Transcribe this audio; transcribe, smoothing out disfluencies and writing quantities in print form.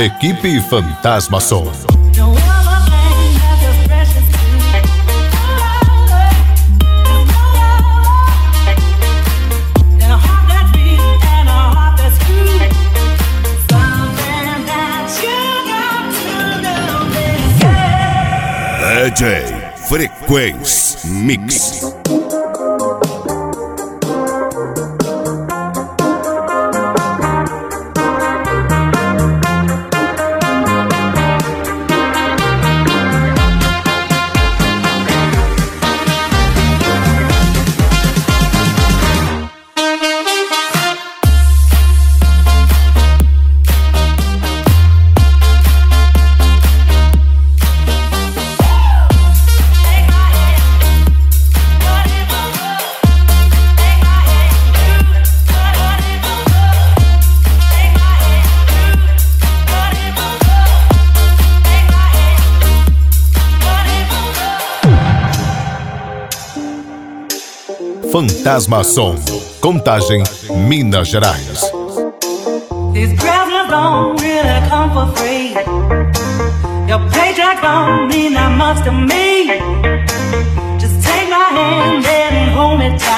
Equipe Fantasma Som. DJ Frequência Mix. Fantasma Som, Contagem, Minas Gerais. These presents don't really come for free. Your paycheck don't mean that much to me. Just take my hand and hold me tight.